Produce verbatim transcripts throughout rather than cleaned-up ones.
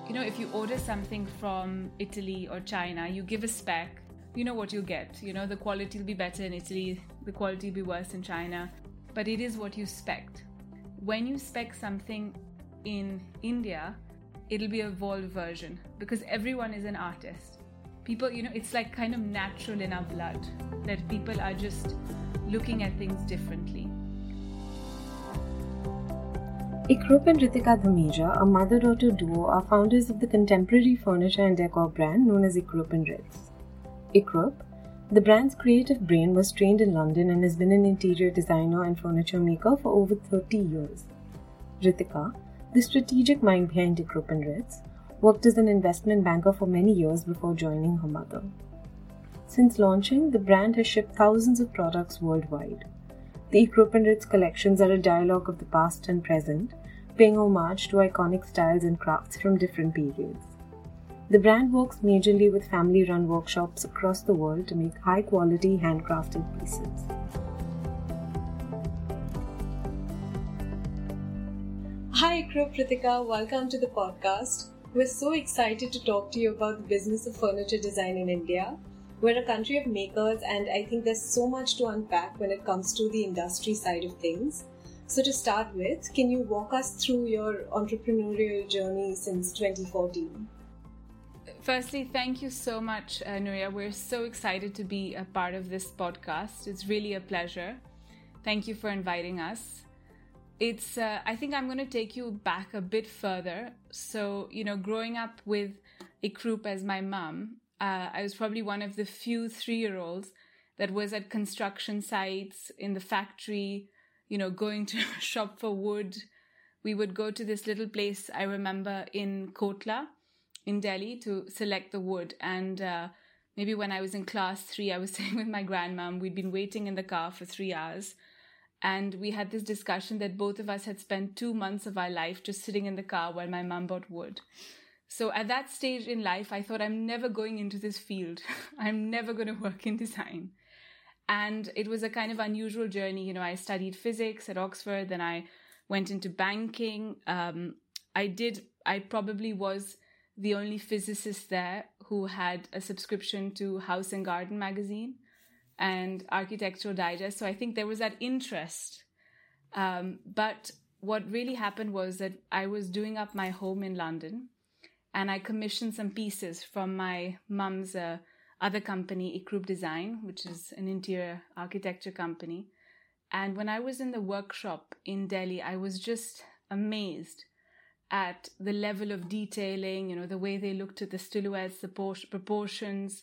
You know, if you order something from Italy or China, you give a spec, you know what you'll get. You know, the quality will be better in Italy, the quality will be worse in China, but it is what you spec. When you spec something in India, it'll be a evolved version because everyone is an artist. People, you know, it's like kind of natural in our blood that people are just looking at things differently. Ikrup and Ritika Dhameja, a mother-daughter duo, are founders of the contemporary furniture and decor brand known as Ikrup and Ritz. Ikrup, the brand's creative brain, was trained in London and has been an interior designer and furniture maker for over thirty years. Ritika, the strategic mind behind Ikrup and Ritz, worked as an investment banker for many years before joining her mother. Since launching, the brand has shipped thousands of products worldwide. The Ikrup and Ritz collections are a dialogue of the past and present, paying homage to iconic styles and crafts from different periods. The brand works majorly with family-run workshops across the world to make high-quality handcrafted pieces. Hi Ikrup, Ritika, welcome to the podcast. We're so excited to talk to you about the business of furniture design in India. We're a country of makers and I think there's so much to unpack when it comes to the industry side of things. So to start with, can you walk us through your entrepreneurial journey since twenty fourteen? Firstly, thank you so much, uh, Nuria. We're so excited to be a part of this podcast. It's really a pleasure. Thank you for inviting us. It's, uh, I think I'm going to take you back a bit further. So, you know, growing up with Ikrup as my mum, uh, I was probably one of the few three-year-olds that was at construction sites, in the factory, you know, going to shop for wood. We would go to this little place, I remember, in Kotla, in Delhi, to select the wood. And uh, maybe when I was in class three, I was staying with my grandmom. We'd been waiting in the car for three hours. And we had this discussion that both of us had spent two months of our life just sitting in the car while my mum bought wood. So at that stage in life, I thought, I'm never going into this field. I'm never going to work in design. And it was a kind of unusual journey. You know, I studied physics at Oxford, then I went into banking. Um, I did, I probably was the only physicist there who had a subscription to House and Garden magazine and Architectural Digest. So I think there was that interest. Um, but what really happened was that I was doing up my home in London and I commissioned some pieces from my mum's uh, other company, Ikrup Design, which is an interior architecture company. And when I was in the workshop in Delhi, I was just amazed at the level of detailing, you know, the way they looked at the silhouettes, the por- proportions,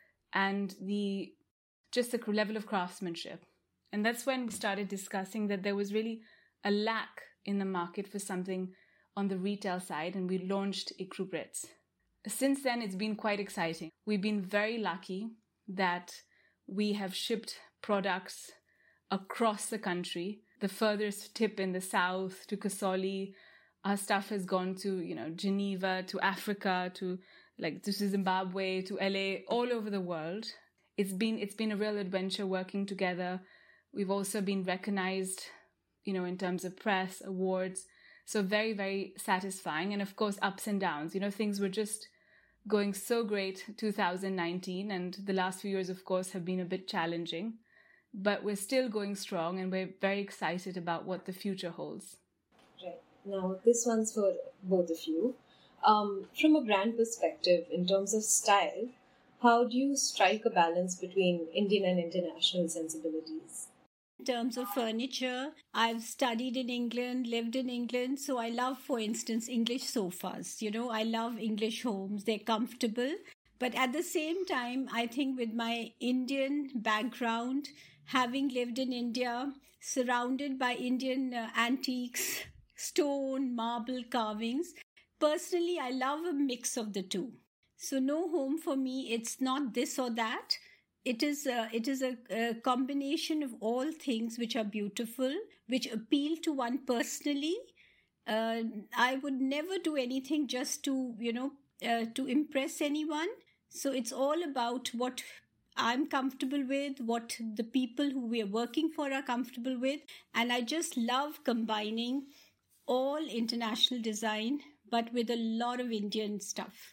and the just the level of craftsmanship. And that's when we started discussing that there was really a lack in the market for something on the retail side, and we launched Ikrup Ritz. Since then, it's been quite exciting. We've been very lucky that we have shipped products across the country. The furthest tip in the south to Kasauli, our stuff has gone to, you know, Geneva, to Africa, to like to Zimbabwe, to L A, all over the world. It's been it's been a real adventure working together. We've also been recognized, you know, in terms of press, awards. So very, very satisfying. And of course, ups and downs. You know, things were just going so great two thousand nineteen. And the last few years, of course, have been a bit challenging. But we're still going strong and we're very excited about what the future holds. Right. Now, this one's for both of you. Um, from a brand perspective, in terms of style, how do you strike a balance between Indian and international sensibilities? In terms of furniture, I've studied in England, lived in England, so I love, for instance, English sofas. You know, I love English homes. They're comfortable. But at the same time, I think with my Indian background, having lived in India, surrounded by Indian uh, antiques, stone, marble carvings, personally, I love a mix of the two. So no home for me, it's not this or that. It is a, it is a, a combination of all things which are beautiful, which appeal to one personally. Uh, I would never do anything just to, you know, uh, to impress anyone. So it's all about what I'm comfortable with, what the people who we are working for are comfortable with. And I just love combining all international design but with a lot of Indian stuff.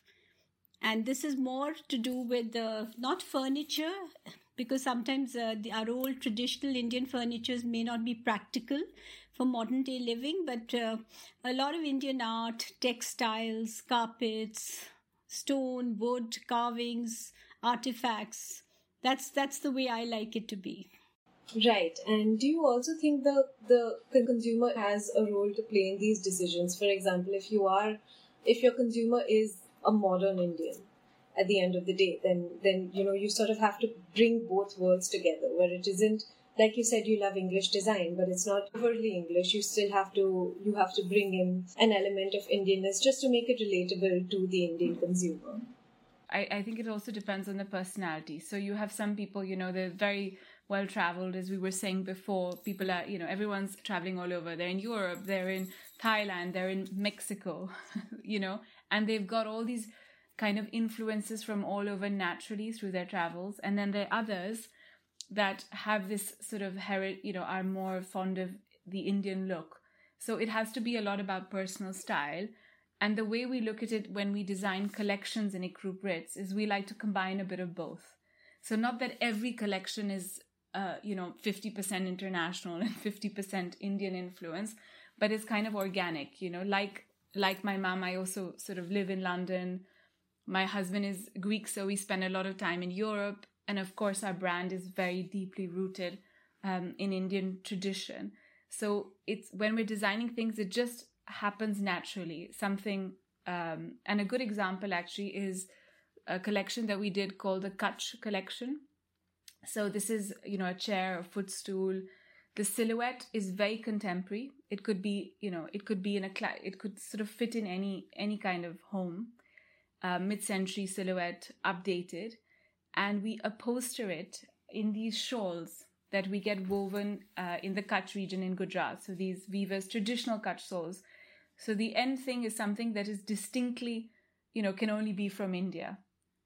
And this is more to do with the, not furniture, because sometimes uh, the, our old traditional Indian furnitures may not be practical for modern day living, but uh, a lot of Indian art, textiles, carpets, stone, wood, carvings, artifacts. That's that's the way I like it to be. Right. And do you also think the the consumer has a role to play in these decisions? For example, if you are, if your consumer is a modern Indian at the end of the day, then then you know you sort of have to bring both worlds together, where it isn't, like you said, you love English design, but it's not overly English. You still have to you have to bring in an element of Indianness just to make it relatable to the Indian consumer. I, I think it also depends on the personality. So you have some people, you know, they're very well traveled, as we were saying before. People are, you know, everyone's traveling all over. They're in Europe, they're in Thailand, they're in Mexico, you know, and they've got all these kind of influences from all over naturally through their travels. And then there are others that have this sort of heritage, you know, are more fond of the Indian look. So it has to be a lot about personal style. And the way we look at it when we design collections in Ecrupe Ritz is we like to combine a bit of both. So not that every collection is, uh, you know, fifty percent international and fifty percent Indian influence, but it's kind of organic, you know, like, like my mom, I also sort of live in London. My husband is Greek, so we spend a lot of time in Europe. And of course, our brand is very deeply rooted um, in Indian tradition. So it's when we're designing things, it just happens naturally. Something, um, and a good example actually is a collection that we did called the Kutch collection. So this is, you know, a chair, a footstool. The silhouette is very contemporary. It could be, you know, it could be in a, cl- it could sort of fit in any any kind of home. Uh, mid-century silhouette, updated, and we upholster it in these shawls that we get woven uh, in the Kutch region in Gujarat. So these weavers, traditional Kutch shawls. So the end thing is something that is distinctly, you know, can only be from India.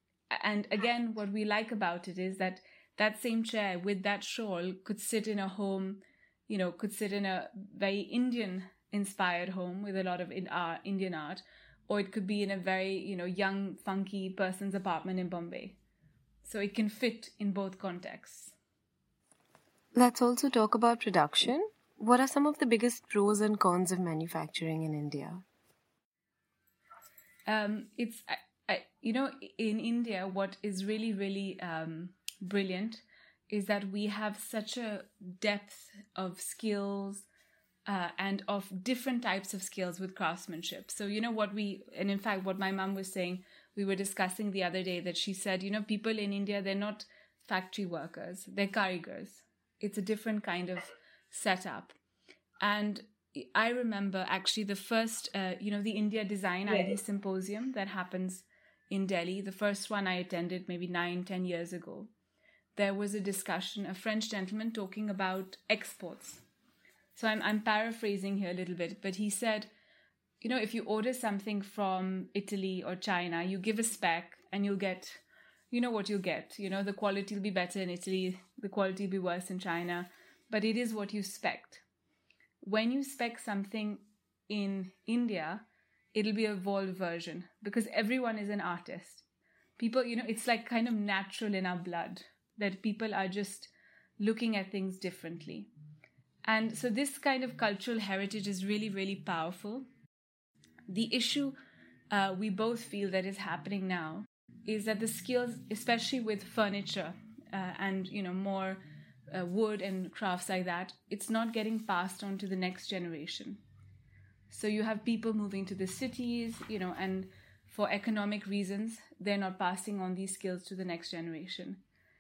And again, what we like about it is that that same chair with that shawl could sit in a home, you know, could sit in a very Indian-inspired home with a lot of in, uh, Indian art, or it could be in a very, you know, young, funky person's apartment in Bombay. So it can fit in both contexts. Let's also talk about production. What are some of the biggest pros and cons of manufacturing in India? Um, it's, I, I, you know, in India, what is really, really um, brilliant is that we have such a depth of skills, Uh, and of different types of skills with craftsmanship. So, you know, what we, and in fact, what my mom was saying, we were discussing the other day, that she said, you know, people in India, they're not factory workers, they're karigars. It's a different kind of setup. And I remember actually the first, uh, you know, the India Design I D Symposium that happens in Delhi, the first one I attended maybe nine, ten years ago. There was a discussion, a French gentleman talking about exports. So I'm I'm paraphrasing here a little bit, but he said, you know, if you order something from Italy or China, you give a spec and you'll get, you know what you'll get. You know, the quality will be better in Italy, the quality will be worse in China, but it is what you spec. When you spec something in India, it'll be a evolved version because everyone is an artist. People, you know, it's like kind of natural in our blood that people are just looking at things differently. And so this kind of cultural heritage is really, really powerful. The issue uh, we both feel that is happening now is that the skills, especially with furniture uh, and, you know, more uh, wood and crafts like that, it's not getting passed on to the next generation. So you have people moving to the cities, you know, and for economic reasons, they're not passing on these skills to the next generation.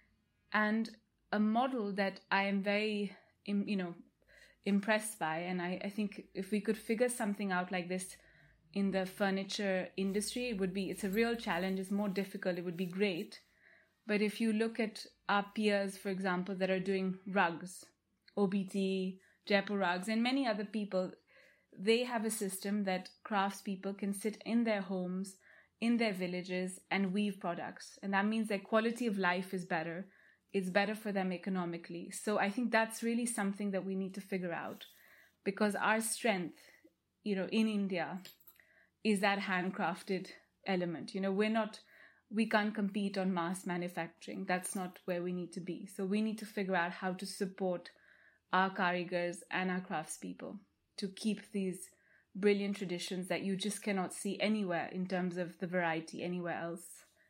And a model that I am very, you know, impressed by, and I, I think if we could figure something out like this in the furniture industry, it would be, it's a real challenge, it's more difficult, it would be great. But if you look at our peers, for example, that are doing rugs, O B T, Jaipur rugs, and many other people, they have a system that craftspeople can sit in their homes, in their villages, and weave products. And that means their quality of life is better. It's better for them economically. So I think that's really something that we need to figure out, because our strength, you know, in India is that handcrafted element. You know, we're not, we can't compete on mass manufacturing. That's not where we need to be. So we need to figure out how to support our karigars and our craftspeople to keep these brilliant traditions that you just cannot see anywhere in terms of the variety anywhere else,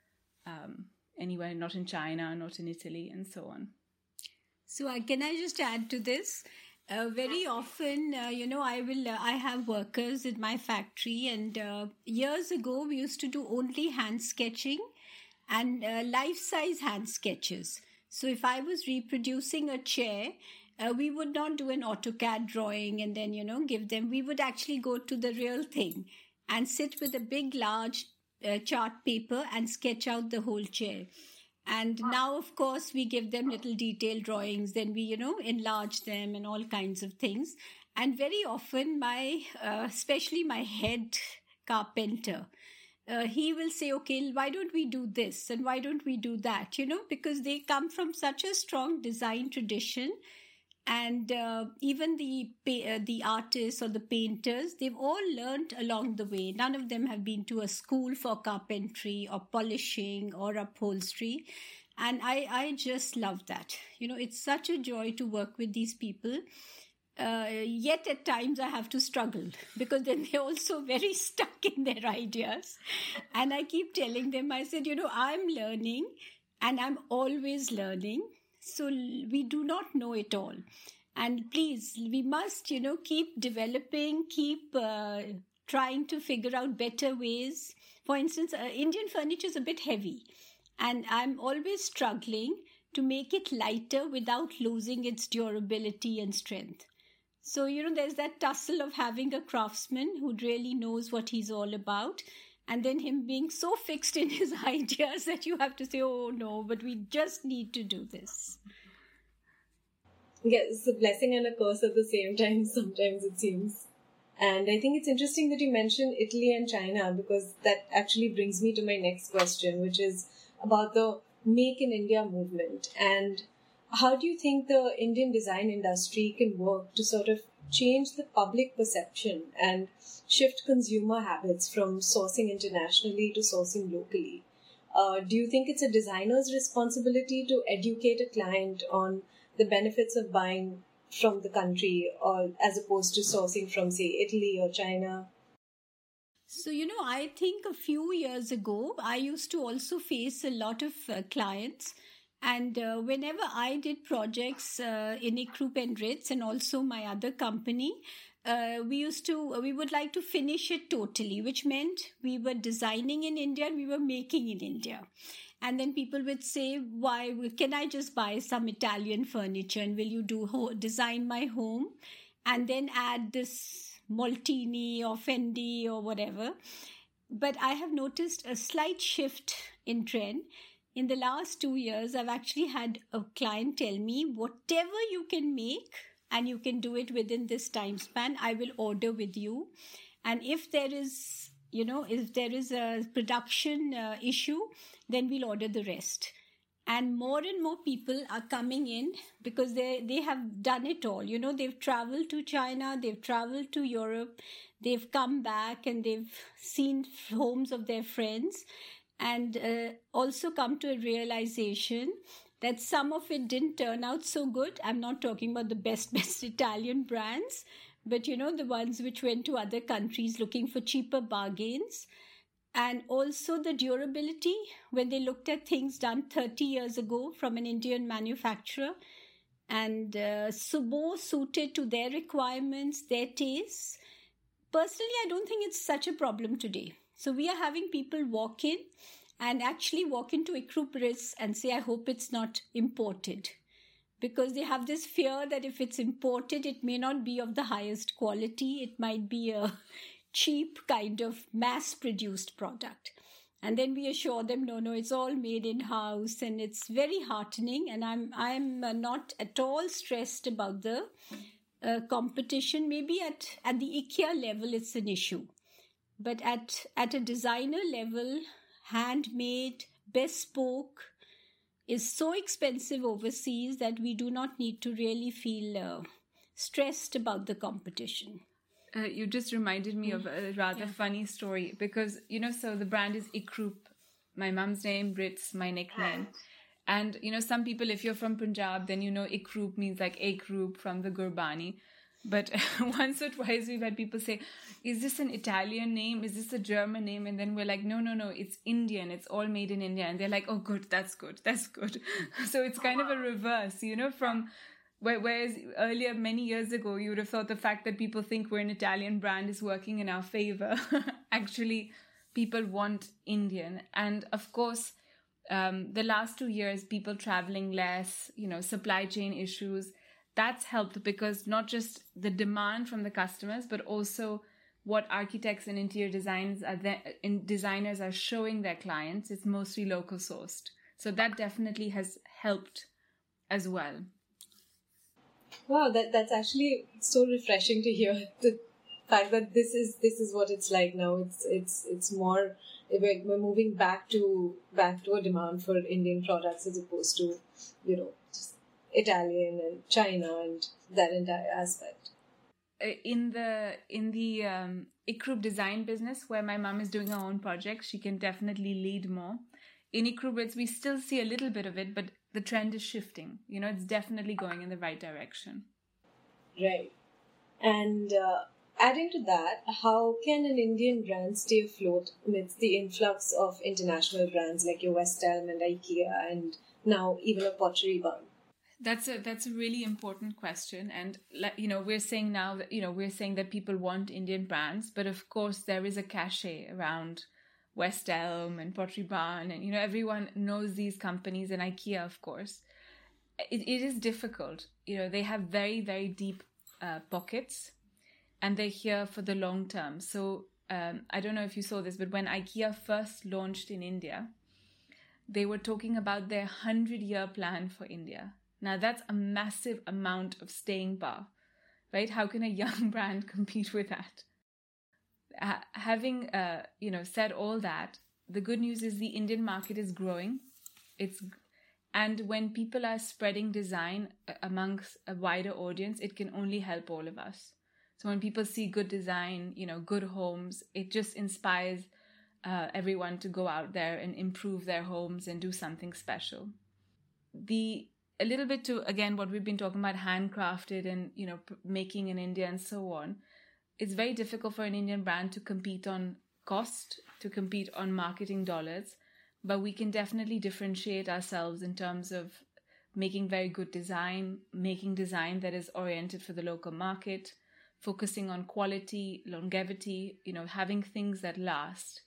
um, anywhere, not in China, not in Italy, and so on. So uh, can I just add to this? Uh, very often, uh, you know, I will. Uh, I have workers in my factory, and uh, years ago we used to do only hand sketching and uh, life-size hand sketches. So if I was reproducing a chair, uh, we would not do an AutoCAD drawing and then, you know, give them. We would actually go to the real thing and sit with a big, large uh, chart paper and sketch out the whole chair. And now, of course, we give them little detailed drawings, then we, you know, enlarge them and all kinds of things. And very often my, uh, especially my head carpenter, uh, he will say, okay, why don't we do this? And why don't we do that? You know, because they come from such a strong design tradition. And uh, even the uh, the artists or the painters, they've all learned along the way. None of them have been to a school for carpentry or polishing or upholstery. And I, I just love that. You know, it's such a joy to work with these people. Uh, yet at times I have to struggle because then they're also very stuck in their ideas. And I keep telling them, I said, you know, I'm learning and I'm always learning. So we do not know it all. And please, we must, you know, keep developing, keep uh, trying to figure out better ways. For instance, uh, Indian furniture is a bit heavy. And I'm always struggling to make it lighter without losing its durability and strength. So, you know, there's that tussle of having a craftsman who really knows what he's all about. And then him being so fixed in his ideas that you have to say, oh no, but we just need to do this. Yeah, it's a blessing and a curse at the same time, sometimes it seems. And I think it's interesting that you mentioned Italy and China, because that actually brings me to my next question, which is about the Make in India movement. And how do you think the Indian design industry can work to sort of change the public perception and shift consumer habits from sourcing internationally to sourcing locally? Uh, do you think it's a designer's responsibility to educate a client on the benefits of buying from the country, or as opposed to sourcing from, say, Italy or China? So, you know, I think a few years ago, I used to also face a lot of uh, clients. And uh, whenever I did projects uh, in Ikrup and Ritz and also my other company, uh, we used to, we would like to finish it totally, which meant we were designing in India and we were making in India. And then people would say, why, can I just buy some Italian furniture and will you do ho- design my home and then add this Molteni or Fendi or whatever? But I have noticed a slight shift in trend. In the last two years, I've actually had a client tell me, whatever you can make and you can do it within this time span, I will order with you. And if there is, you know, if there is a production uh, issue, then we'll order the rest. And more and more people are coming in because they, they have done it all. You know, they've traveled to China, they've traveled to Europe, they've come back and they've seen homes of their friends. And uh, also come to a realization that some of it didn't turn out so good. I'm not talking about the best, best Italian brands, but, you know, the ones which went to other countries looking for cheaper bargains. And also the durability, when they looked at things done thirty years ago from an Indian manufacturer and uh, so more suited to their requirements, their tastes. Personally, I don't think it's such a problem today. So we are having people walk in and actually walk into Ikrup Ritz and say, I hope it's not imported. Because they have this fear that if it's imported, it may not be of the highest quality. It might be a cheap kind of mass-produced product. And then we assure them, no, no, it's all made in-house. And it's very heartening. And I'm, I'm not at all stressed about the uh, competition. Maybe at, at the IKEA level, it's an issue. But at, at a designer level, handmade, bespoke is so expensive overseas that we do not need to really feel uh, stressed about the competition. Uh, you just reminded me of a rather yeah. funny story because, you know, so the brand is Ikroop, my mom's name, Ritz, my nickname. And, you know, some people, if you're from Punjab, then you know Ikroop means like a group from the Gurbani. But once or twice we've had people say, is this an Italian name? Is this a German name? And then we're like, no, no, no, it's Indian. It's all made in India. And they're like, oh, good, that's good, that's good. So it's kind of a reverse, you know, from... Whereas earlier, many years ago, you would have thought the fact that people think we're an Italian brand is working in our favor. Actually, people want Indian. And of course, um, the last two years, people traveling less, you know, supply chain issues, that's helped because not just the demand from the customers, but also what architects and interior designs are the, in designers are showing their clients. It's mostly local sourced. So that definitely has helped as well. Wow, that that's actually so refreshing to hear. The fact that this is this is what it's like now. It's it's it's more we're, we're moving back to back to a demand for Indian products as opposed to, you know, just Italian and China and that entire aspect. In the in the um, Ikroop design business, where my mom is doing her own project, she can definitely lead more. In Ikroop, we still see a little bit of it, but the trend is shifting. You know, it's definitely going in the right direction. Right. And uh, adding to that, how can an Indian brand stay afloat amidst the influx of international brands like your West Elm and IKEA and now even a Pottery Barn? That's a that's a really important question. And, you know, we're saying now that, you know, we're saying that people want Indian brands, but of course there is a cachet around West Elm and Pottery Barn, and, you know, everyone knows these companies, and IKEA, of course. It, it is difficult. You know, they have very, very deep uh, pockets, and they're here for the long term. So um, I don't know if you saw this, but when IKEA first launched in India, they were talking about their hundred-year plan for India. Now, that's a massive amount of staying power, right? How can a young brand compete with that? Uh, having uh, you know said all that, the good news is the Indian market is growing. It's and when people are spreading design amongst a wider audience, it can only help all of us. So when people see good design, you know, good homes, it just inspires uh, everyone to go out there and improve their homes and do something special. The a little bit to again what we've been talking about, handcrafted and, you know, making in India and so on. It's very difficult for an Indian brand to compete on cost, to compete on marketing dollars, but we can definitely differentiate ourselves in terms of making very good design, making design that is oriented for the local market, focusing on quality, longevity, you know, having things that last.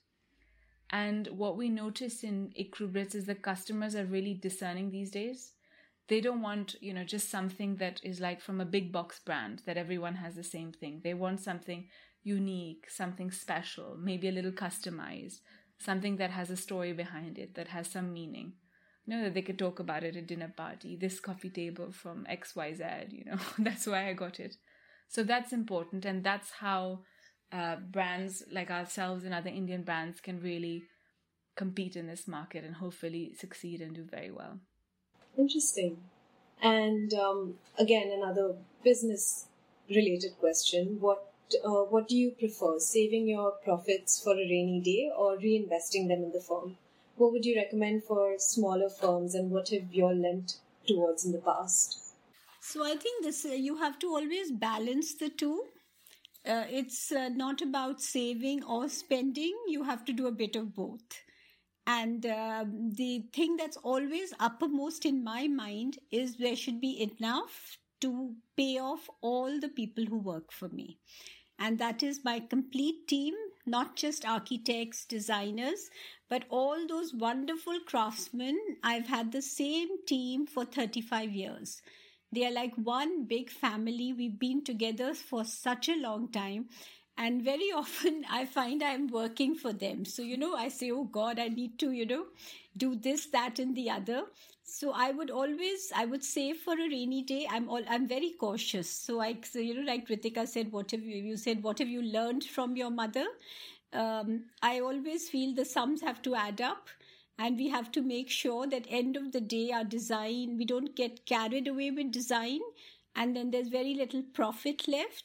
And what we notice in Ikroop is that customers are really discerning these days. They don't want, you know, just something that is like from a big box brand that everyone has the same thing. They want something unique, something special, maybe a little customized, something that has a story behind it, that has some meaning. You know, that they could talk about it at a dinner party, this coffee table from X Y Z, you know, that's why I got it. So that's important. And that's how uh, brands like ourselves and other Indian brands can really compete in this market and hopefully succeed and do very well. Interesting. And um, again, another business-related question. What uh, what do you prefer, saving your profits for a rainy day or reinvesting them in the firm? What would you recommend for smaller firms, and what have you all lent towards in the past? So I think this uh, you have to always balance the two. Uh, it's uh, not about saving or spending. You have to do a bit of both. And uh, the thing that's always uppermost in my mind is there should be enough to pay off all the people who work for me. And that is my complete team, not just architects, designers, but all those wonderful craftsmen. I've had the same team for thirty-five years. They are like one big family. We've been together for such a long time. And very often I find I'm working for them. So, you know, I say, oh God, I need to, you know, do this, that, and the other. So I would always, I would say for a rainy day, I'm all, I'm very cautious. So I, so, you know, like Ritika said, what have you, you said, what have you learned from your mother? Um, I always feel the sums have to add up. And we have to make sure that end of the day, our design, we don't get carried away with design. And then there's very little profit left.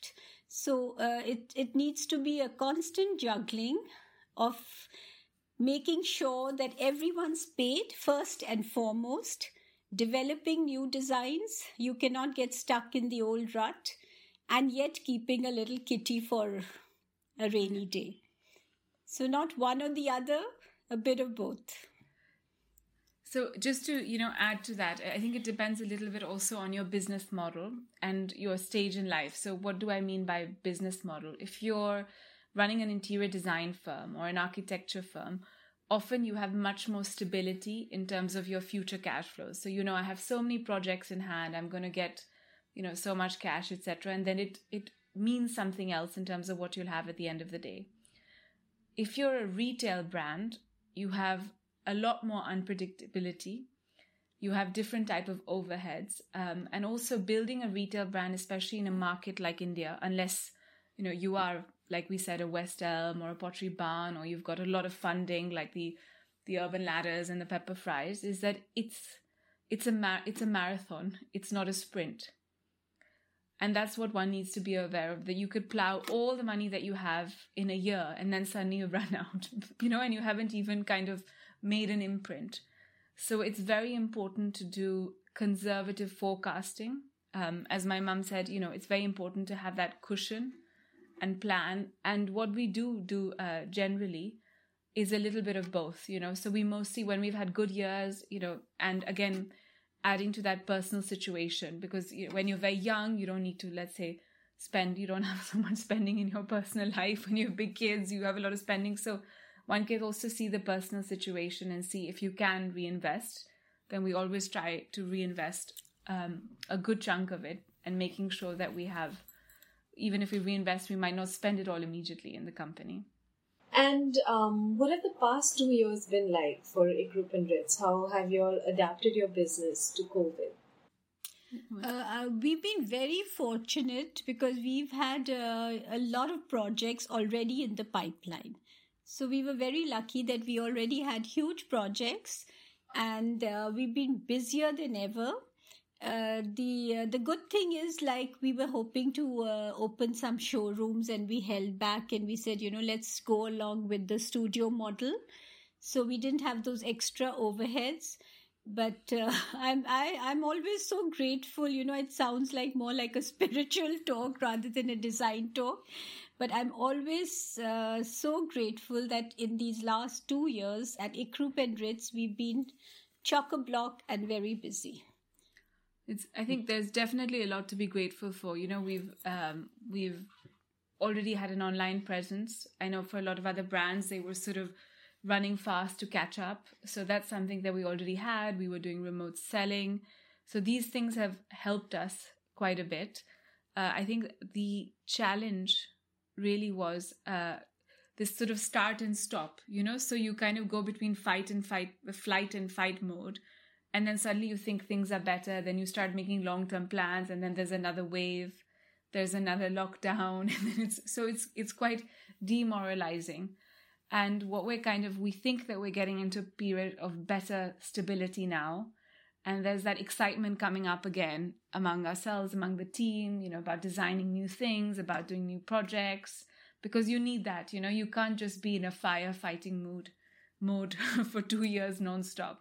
So uh, it, it needs to be a constant juggling of making sure that everyone's paid first and foremost, developing new designs. You cannot get stuck in the old rut, and yet keeping a little kitty for a rainy day. So not one or the other, a bit of both. So just to, you know, add to that, I think it depends a little bit also on your business model and your stage in life. So what do I mean by business model? If you're running an interior design firm or an architecture firm, often you have much more stability in terms of your future cash flows. So, you know, I have so many projects in hand, I'm going to get, you know, so much cash, et cetera. And then it, it means something else in terms of what you'll have at the end of the day. If you're a retail brand, you have a lot more unpredictability. You have different type of overheads. Um, and also building a retail brand, especially in a market like India, unless, you know, you are, like we said, a West Elm or a Pottery Barn, or you've got a lot of funding like the the Urban Ladders and the Pepper Fries, is that it's it's a mar- it's a marathon. It's not a sprint. And that's what one needs to be aware of, that you could plow all the money that you have in a year and then suddenly you run out, you know, and you haven't even kind of made an imprint. So it's very important to do conservative forecasting. Um, as my mum said, you know, it's very important to have that cushion and plan. And what we do do uh, generally is a little bit of both, you know. So we mostly, when we've had good years, you know, and again, adding to that personal situation, because you know, when you're very young, you don't need to, let's say, spend, you don't have so much spending in your personal life. When you have big kids, you have a lot of spending. So one can also see the personal situation and see if you can reinvest. Then we always try to reinvest um, a good chunk of it, and making sure that we have, even if we reinvest, we might not spend it all immediately in the company. And um, what have the past two years been like for Ikrup and Ritz? How have you all adapted your business to COVID? Uh, uh, we've been very fortunate because we've had uh, a lot of projects already in the pipeline. So we were very lucky that we already had huge projects, and uh, we've been busier than ever. Uh, the uh, the good thing is, like, we were hoping to uh, open some showrooms, and we held back and we said, you know, let's go along with the studio model. So we didn't have those extra overheads. But uh, I'm I, I'm always so grateful. You know, it sounds like more like a spiritual talk rather than a design talk. But I'm always uh, so grateful that in these last two years at Ikrup and Ritz, we've been chock-a-block and very busy. It's, I think there's definitely a lot to be grateful for. You know, we've um, we've already had an online presence. I know for a lot of other brands, they were sort of running fast to catch up. So that's something that we already had. We were doing remote selling. So these things have helped us quite a bit. Uh, I think the challenge really was uh, this sort of start and stop, you know, so you kind of go between fight and fight, flight and fight mode. And then suddenly you think things are better. Then you start making long-term plans, and then there's another wave. There's another lockdown. And then it's, so it's, it's quite demoralizing. And what we're kind of, we think that we're getting into a period of better stability now. And there's that excitement coming up again among ourselves, among the team, you know, about designing new things, about doing new projects, because you need that, you know, you can't just be in a firefighting mood, mode for two years nonstop.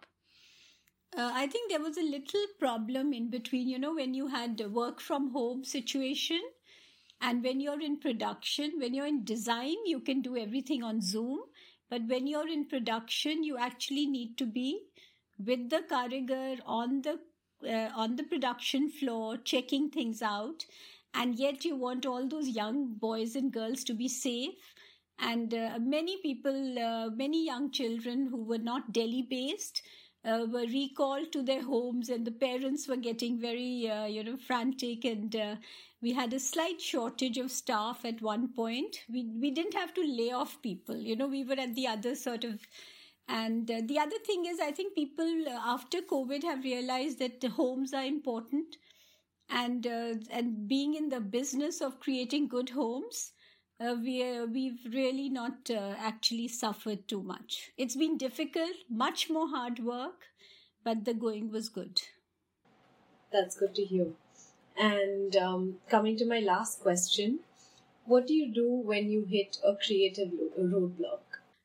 Uh, I think there was a little problem in between, you know, when you had a work from home situation. And when you're in production, when you're in design, you can do everything on Zoom. But when you're in production, you actually need to be with the karigar on the uh, on the production floor, checking things out. And yet you want all those young boys and girls to be safe. And uh, many people, uh, many young children who were not Delhi-based, Uh, were recalled to their homes, and the parents were getting very, uh, you know, frantic, and uh, we had a slight shortage of staff at one point. We we didn't have to lay off people, you know, we were at the other sort of, and uh, the other thing is, I think people uh, after COVID have realized that the homes are important, and uh, and being in the business of creating good homes, Uh, we, uh, we've really not uh, actually suffered too much. It's been difficult, much more hard work, but the going was good. That's good to hear. And um, coming to my last question, what do you do when you hit a creative lo- roadblock?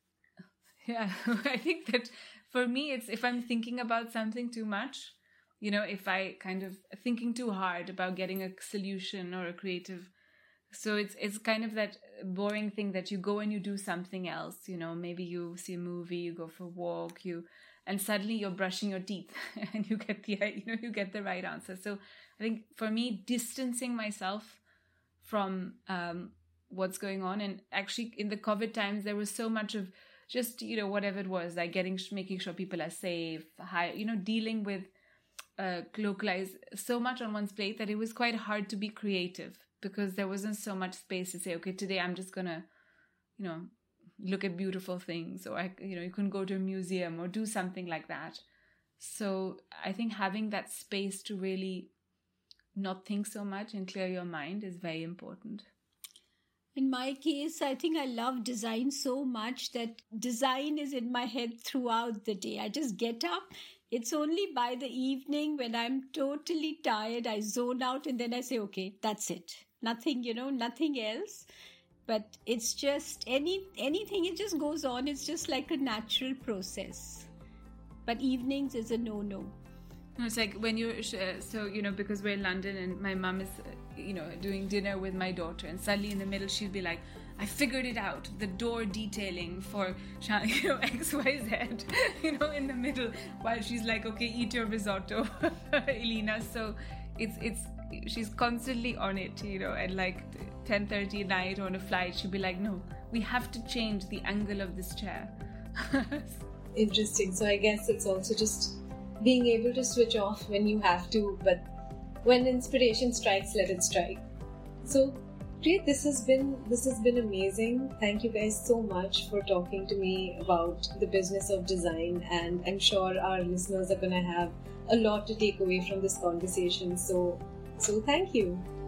Yeah, I think that for me, it's if I'm thinking about something too much, you know, if I kind of thinking too hard about getting a solution or a creative. So it's it's kind of that boring thing that you go and you do something else, you know, maybe you see a movie, you go for a walk, you, and suddenly you're brushing your teeth and you get the, you know, you get the right answer. So I think for me, distancing myself from um, what's going on, and actually in the COVID times, there was so much of just, you know, whatever it was, like getting, making sure people are safe, high, you know, dealing with uh, localized so much on one's plate that it was quite hard to be creative because there wasn't so much space to say, okay, today I'm just going to, you know, look at beautiful things, or, I, you know, you can go to a museum or do something like that. So I think having that space to really not think so much and clear your mind is very important. In my case, I think I love design so much that design is in my head throughout the day. I just get up. It's only by the evening when I'm totally tired, I zone out and then I say, okay, that's it. Nothing, you know, nothing else. But it's just any anything, it just goes on. It's just like a natural process. But evenings is a no-no. It's like when you, uh, so, you know, because we're in London and my mum is, uh, you know, doing dinner with my daughter, and suddenly in the middle she'll be like, I figured it out, the door detailing for, you know, X Y Z, you know, in the middle, while she's like, okay, eat your risotto, Elena. So it's, it's, she's constantly on it, you know, and like ten thirty at night on a flight, she'll be like, no, we have to change the angle of this chair. Interesting. So I guess it's also just being able to switch off when you have to, but when inspiration strikes, let it strike. So great, this has been this has been amazing. Thank you guys so much for talking to me about the business of design, and I'm sure our listeners are going to have a lot to take away from this conversation. So so thank you.